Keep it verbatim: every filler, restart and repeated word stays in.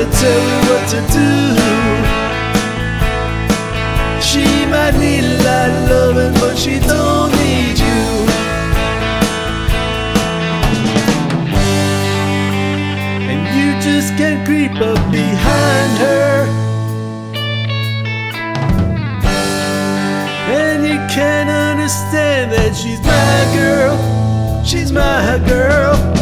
to tell her what to do. She might need a lot of loving, but she don't need you. And you just can't creep up behind her, and you can't understand that she's my girl, she's my girl.